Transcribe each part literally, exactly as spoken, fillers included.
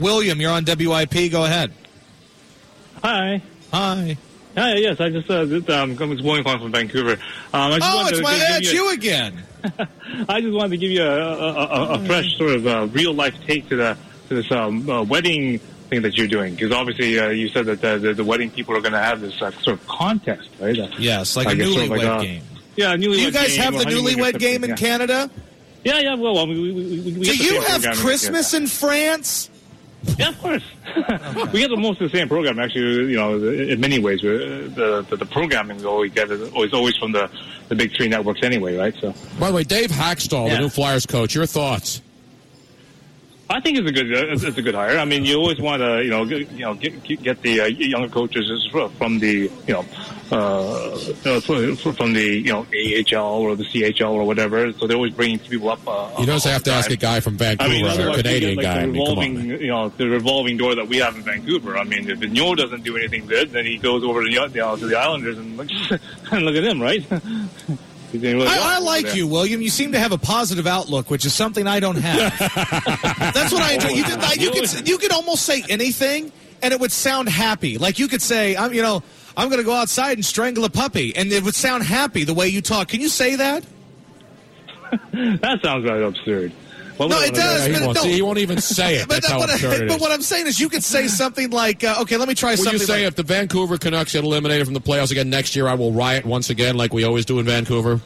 William, you're on W I P. Go ahead. Hi. Hi. Hi, yes, I just, uh, just um, I'm William calling from Vancouver. Um, I just oh, it's to my, give it's you, you again. I just wanted to give you a, a, a, a fresh sort of uh, real-life take to, the, to this um, uh, wedding thing that you're doing. Because obviously uh, you said that the, the, the wedding people are going to have this uh, sort of contest, right? Uh, yes, like I a guess newlywed sort of like a, game. Yeah, newlywed game. Do you guys have the newlywed game in yeah. Canada? Yeah, yeah, well, well we, we, we, we Do you have Christmas in France? Yeah, of course. We get the most of the same program, actually, you know, in many ways. The the, the programming we always get is always, always from the, the big three networks anyway, right? So. By the way, Dave Hackstall, yeah. the new Flyers coach, your thoughts? I think it's a good it's, it's a good hire. I mean, you always want to you know get, you know get get the uh, younger coaches from the you know uh, from the you know A H L or the C H L or whatever. So they're always bringing people up. Uh, you don't have to ask a guy from Vancouver I mean, or a Canadian like guy. The I mean, revolving, come on, you know, the revolving door that we have in Vancouver. I mean, if Vigneault doesn't do anything good, then he goes over to the, you know, to the Islanders and look, and look at him, right? Really I, I like there. you, William. You seem to have a positive outlook, which is something I don't have. That's what I enjoy. You could, you could, you could almost say anything, and it would sound happy. Like you could say, "I'm, you know, I'm going to go outside and strangle a puppy," and it would sound happy the way you talk. Can you say that? That sounds right absurd. Well, no, it does. Yeah, he, but won't, no. See, he won't even say it. That's but, how but, absurd it but is. what I'm saying is you could say something like, uh, okay, let me try Would something you say like, if the Vancouver Canucks get eliminated from the playoffs again next year, I will riot once again like we always do in Vancouver?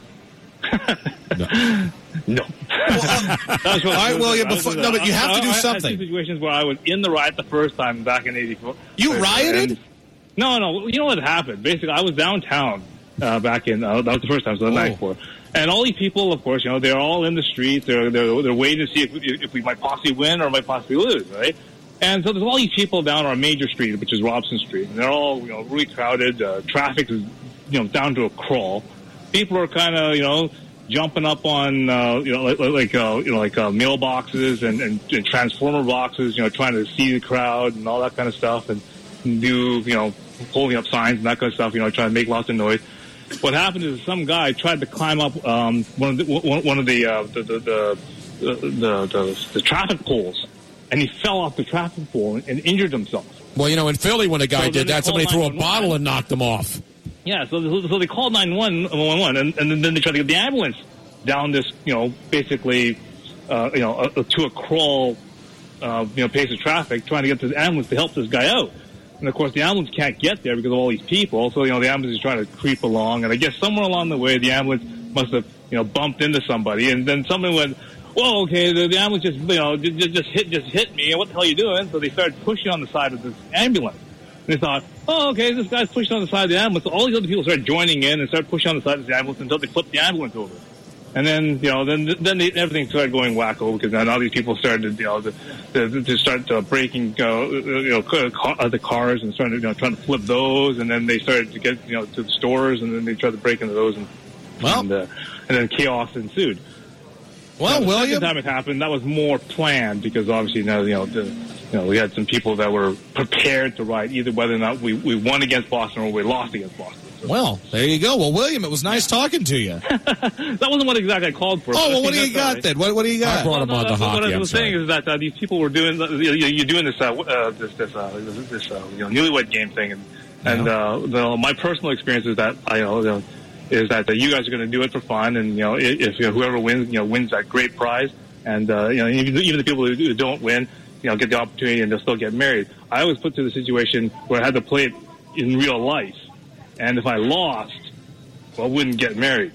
No. No. Well, uh, all right, William, before, no, but you have to do I, something. I had two situations where I was in the riot the first time back in eighty-four. You rioted? And, no, no. You know what happened? Basically, I was downtown uh, back in, uh, that was the first time, so the night before. And all these people, of course, you know, they're all in the streets. They're, they're, they're waiting to see if, if we might possibly win or might possibly lose, right? And so there's all these people down our major street, which is Robson Street. And they're all, you know, really crowded. Uh, traffic is, you know, down to a crawl. People are kind of, you know, jumping up on, uh, you know, like, like uh, you know, like uh, mailboxes and, and, and transformer boxes, you know, trying to see the crowd and all that kind of stuff, and do, you know, holding up signs and that kind of stuff, you know, trying to make lots of noise. What happened is some guy tried to climb up um, one of the one, one of the, uh, the, the, the, the, the, the the traffic poles, and he fell off the traffic pole and, and injured himself. Well, you know, in Philly, when a guy so did that, somebody threw a bottle and knocked him off. Yeah, so so they called nine one one, and, and then they tried to get the ambulance down this, you know, basically, uh, you know, uh, to a crawl, uh, you know, pace of traffic, trying to get the ambulance to help this guy out. And, of course, the ambulance can't get there because of all these people. So, you know, the ambulance is trying to creep along. And I guess somewhere along the way, the ambulance must have, you know, bumped into somebody. And then somebody went, whoa, okay, the, the ambulance just, you know, just, just hit just hit me. And what the hell are you doing? So they started pushing on the side of this ambulance. And they thought, oh, okay, this guy's pushing on the side of the ambulance. So all these other people started joining in and started pushing on the side of the ambulance until they flipped the ambulance over. And then, you know, then then they, everything started going wacko because now all these people started, you know, to, to, to start uh, breaking, uh, you know, car, the cars and started, you know, trying to flip those. And then they started to get, you know, to the stores, and then they tried to break into those, and well, and, uh, and then chaos ensued. Well, now, the William, second time it happened, that was more planned because obviously now, you know, the, you know, we had some people that were prepared to ride either whether or not we, we won against Boston or we lost against Boston. Well, there you go. Well, William, it was nice talking to you. That wasn't what exactly I called for. Oh, well, what do you got then? What, what do you got? I brought him well, on no, to hockey. What I I'm was sorry. saying is that uh, these people were doing, uh, you're doing this, uh, uh, this, this, uh, this, uh, you know, newlywed game thing, and and uh, the, my personal experience is that I, you know, is that uh, you guys are going to do it for fun, and you know, if you know, whoever wins, you know, wins that great prize, and uh, you know, even, even the people who don't win, you know, get the opportunity and they'll still get married. I was put to the situation where I had to play it in real life, and if I lost, well, I wouldn't get married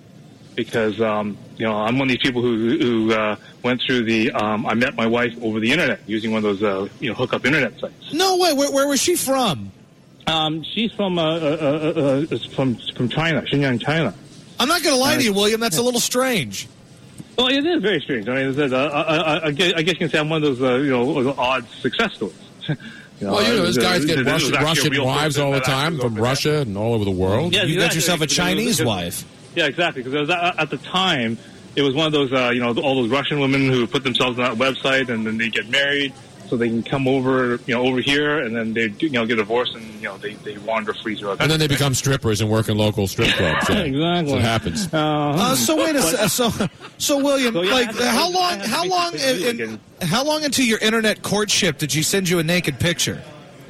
because, um, you know, I'm one of these people who, who uh, went through the, um, I met my wife over the internet using one of those, uh, you know, hookup internet sites. No way. Where, where was she from? Um, she's from, uh, uh, uh, uh, from, from China, Xinjiang, China. I'm not going to lie to you, William. That's a little strange. Well, it is very strange. I mean, it says, uh, I, I, I guess you can say I'm one of those, uh, you know, odd success stories. You know, well, you know, those guys get Russian, Russian wives all the time from Russia that. and all over the world. Yeah, you exactly. got yourself a Chinese because, wife. Yeah, exactly. Because at the time, it was one of those, uh, you know, all those Russian women who put themselves on that website and then they get married. so they can come over, you know, over here, and then they, you know, get divorced, and you know, they, they wander free throughout. And then they become strippers and work in local strip clubs. Yeah. Exactly. So it happens. Uh, Uh, so wait a se- so so William, So, yeah, I like had to- how I long had to how make long this video in, again. how long into your internet courtship did you send you a naked picture?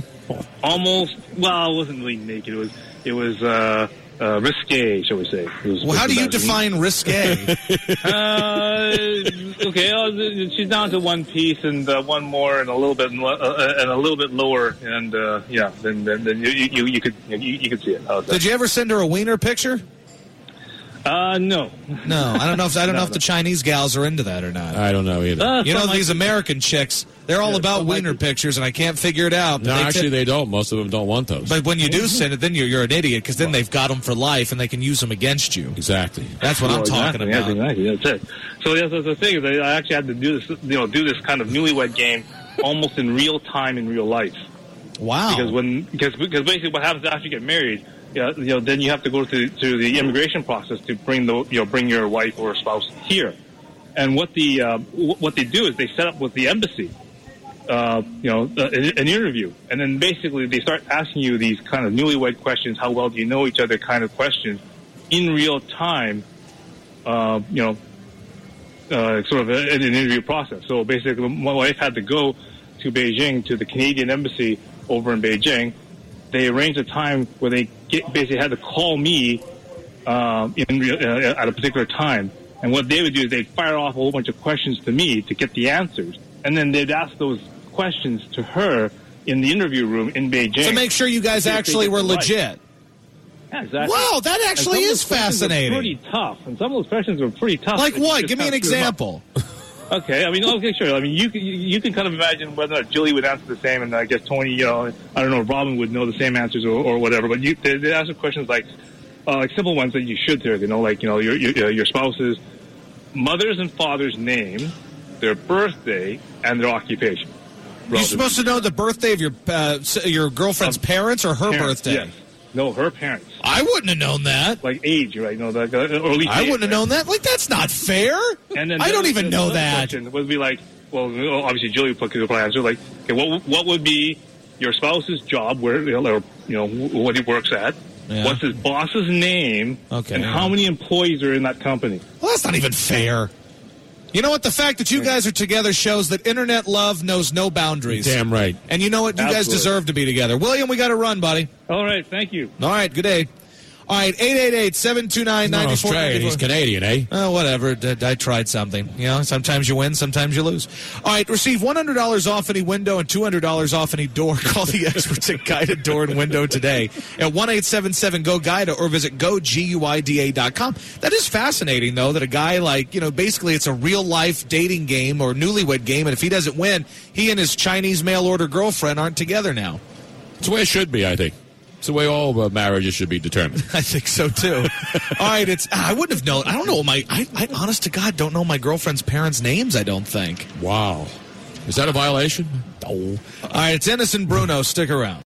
Almost. Well, it wasn't really naked. It was. It was uh, uh, risque, shall we say? It was, Well, how do you it was define risque? Uh, okay, uh, she's down to one piece and uh, one more and a little bit lo- uh, and a little bit lower, and uh, yeah, then then, then you, you you could you, you could see it. How's that? Did you ever send her a wiener picture? Uh, no. No, I don't know if I don't know No, if no. the Chinese gals are into that or not. I don't know either. Uh, You know, some these like- American chicks, they're all Yeah, about some like wiener it. pictures, and I can't figure it out. no, They actually, tip- they don't. Most of them don't want those. but when you do send it, then you're, you're an idiot, because then they've got them for life, and they can use them against you. exactly. That's what I'm Well, talking exactly, about. Exactly, that's it. So that's, that's the thing is, I actually had to do this, you know, do this kind of newlywed game almost in real time in real life. Wow. Because when because because basically what happens after you get married, yeah, you know, then you have to go through to the immigration process to bring the you know bring your wife or spouse here. And what the uh, what they do is they set up with the embassy, uh, you know, uh, an an interview, and then basically they start asking you these kind of newlywed questions, how well do you know each other, kind of questions, in real time, uh, you know, uh, sort of a, an interview process. So basically, my wife had to go to Beijing to the Canadian embassy over in Beijing. They arranged a time where they get, basically had to call me um, in real, uh, at a particular time. And what they would do is they'd fire off a whole bunch of questions to me to get the answers. And then they'd ask those questions to her in the interview room in Beijing. To make sure you guys See if they actually get were it right. legit. Yeah, exactly. Wow, that And some actually of is those questions are fascinating. Pretty tough. And some of those questions were pretty tough. Like It's what? just Give me an kind of screw 'em up. example. Okay, I mean, okay, sure. I mean, you can, you, you can kind of imagine whether or not Julie would answer the same, and I guess Tony, you know, I don't know, Robin would know the same answers or, or whatever. But you, they, they ask questions like, uh, like simple ones that you should hear. You know, like you know, your your, your spouse's mother's and father's name, their birthday, and their occupation. You're supposed to know the birthday of your uh, s- your girlfriend's Um, parents or her Parents, birthday. Yes. No, her parents. I wouldn't have known that. Like age, right? You know, like uh, early. I age, wouldn't have right? known that. Like, that's not fair. And then I the don't other- even the know other that. question would be like, well, obviously Julie would probably answer like, okay, what what would be your spouse's job, where you know, or, you know what he works at? Yeah. What's his boss's name? Okay, and yeah. how many employees are in that company? Well, that's not even fair. You know what? The fact that you guys are together shows that internet love knows no boundaries. Damn right. And you know what? You guys Absolutely. deserve to be together. William, we got to run, buddy. All right, thank you. All right, good day. All right, eight eight eight, seven two nine, Not nine four nine Australian. He's four. Canadian, eh? Oh, whatever. D- I tried something. You know, sometimes you win, sometimes you lose. All right, receive one hundred dollars off any window and two hundred dollars off any door. Call the experts at Guida Door and Window today at one eight seven seven G O Guida or visit go guida dot com. That is fascinating, though, that a guy like, you know, basically it's a real-life dating game or newlywed game, and if he doesn't win, he and his Chinese mail-order girlfriend aren't together now. It's the way it should be, I think. It's the way all uh, marriages should be determined. I think so too. All right, it's. I wouldn't have known. I don't know my. I, I, honest to God, don't know my girlfriend's parents' names. I don't think. Wow. Is that a violation? No. All right, it's Ennis and Bruno. Stick around.